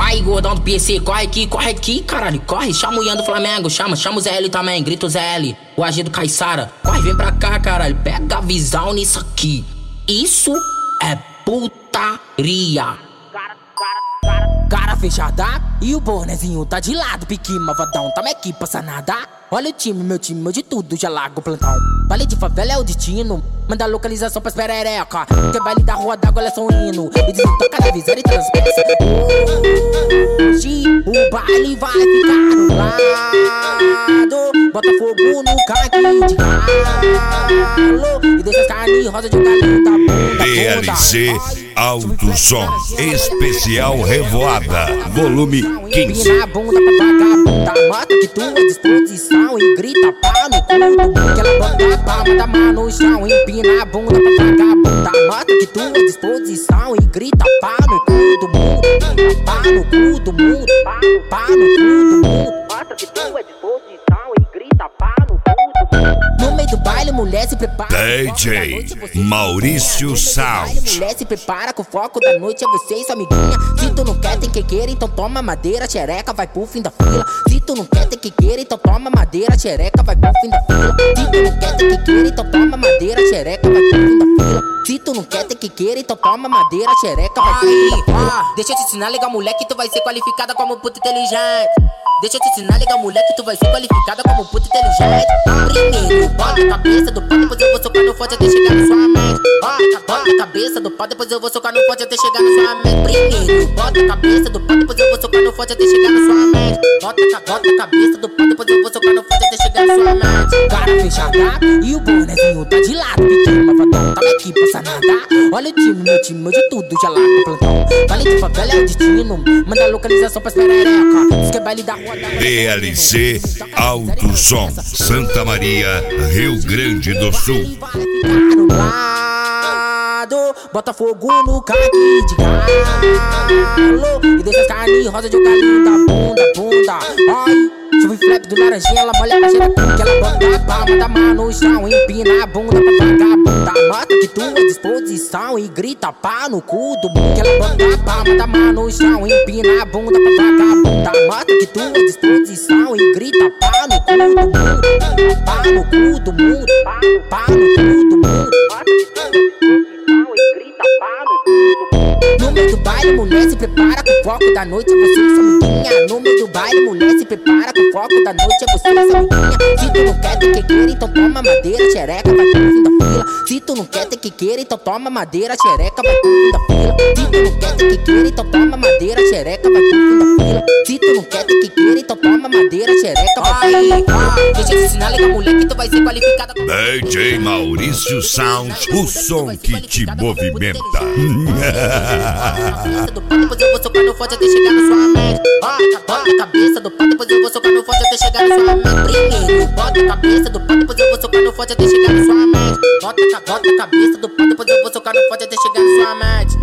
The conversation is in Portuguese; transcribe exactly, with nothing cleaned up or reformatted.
Aí, gordão do P C, corre aqui, corre aqui, caralho, corre. Chama o Ian do Flamengo, chama, chama o Zé L também, grita o Zé L. O A G do Caissara, corre, vem pra cá, caralho, pega a visão nisso aqui. Isso é putaria. Cara fechada e o bonezinho tá de lado. Pique malvadão, tamo aqui passa nada. Olha o time, meu time, meu de tudo, já largo o plantão. Baile de favela é o destino, manda localização pras perereca. Que baile da rua d'água, é só um hino. E desentoca da visão e transpeça. Hoje o baile vai ficar no lado. Bota fogo no caquinho de galo e deixa as carnes rosa de um galinho da bunda. D L C Alto Som Especial Revoada Volume quinze. Empina a bunda pra vagabunda, mata de tua disposição e grita pá no cu do mundo. Que ela bota a palma da mão no chão. Empina a bunda pra vagabunda, mata de tua disposição e grita pá no cu do mundo. Pá no cu do mundo, pá no cu do mundo. Mata de tua disposição e grita pá no cu do mundo. No meio do baile, mulher se prepara. D J Maurício Sound. Mulher se prepara que o foco da noite é você e sua amiguinha. Se tu não quer, tem que queira, então toma madeira, xereca, vai pro fim da fila. Se tu não quer, tem que queira, então toma madeira, xereca, vai pro fim da fila. Se tu não quer, tem que queira, então toma madeira, xereca, vai pro fim da fila. Se tu não quer, tem que queira, então toma madeira, xereca, vai pro fim da fila. Deixa eu te ensinar, legal, moleque, tu vai ser qualificada como puta inteligente. Deixa eu te ensinar, legal, moleque, tu vai ser qualificada como puta inteligente. Primeiro, bota a cabeça do pau, depois eu vou socar no forte até chegar na sua mente. Bota, bota a cabeça do pau, depois eu vou socar no forte até chegar na sua mente. Primeiro, bota a cabeça do pau, depois eu vou socar no forte até chegar na sua mente. Bota, bota a cabeça do pau, depois eu vou socar no forte até chegar na sua mente. Cara fechada e o bonezinho tá de lado. Pequeno malvadão, tá aqui passa nada. Olha o time, meu time, meu de tudo, já largo o plantão. Baile de favela é o destino, manda localização pras perereca. Diz que é baile da rua da D L C Alto Som Santa Maria, Rio Grande do Sul. Bota fogo no caquinho de galo e deixa as carnes rosa de um galinho da bunda, bunda. Ai, chuva e flap do laranjinha, ela molha a xereca. Que ela bota a palma da mão no chão, empina a bunda pra vagabunda, mata de tua disposição e grita pá no cu do mundo. Que ela bota a palma da mão no chão, empina a bunda pra vagabunda, mata de tua disposição e grita pá no cu do mundo. Pá no cu do mundo, pá no cu do mundo. No meio do baile, mulher se prepara que o foco da noite é você e sua amiguinha. No meio do baile, mulher se prepara que o foco da noite é você e sua amiguinha. Se tu não quer, tem que queira, então toma madeira, xereca, vai pro fim da fila. Se tu não quer, tem que queira, então toma madeira, xereca, vai pro fim da fila. Se tu não quer, tem que queira, então toma madeira, xereca, vai pro fim da fila. Se tu não quer, tem que queira, então toma madeira, xereca, vai pro fim da fila. Deixa eu te ensinar, legal, moleque, tu vai ser qualificada como D J Maurício Sound, o som que te movimenta. Cabeça do pau, depois eu vou socar no forte até chegar na sua mente. Bota, bota a cabeça do pau, depois eu vou socar no forte até chegar na sua mente. Primeiro, bota a cabeça do pau, depois eu vou socar no forte até chegar na sua mente. Bota, bota a cabeça do pau, depois eu vou socar no forte até chegar na sua mente.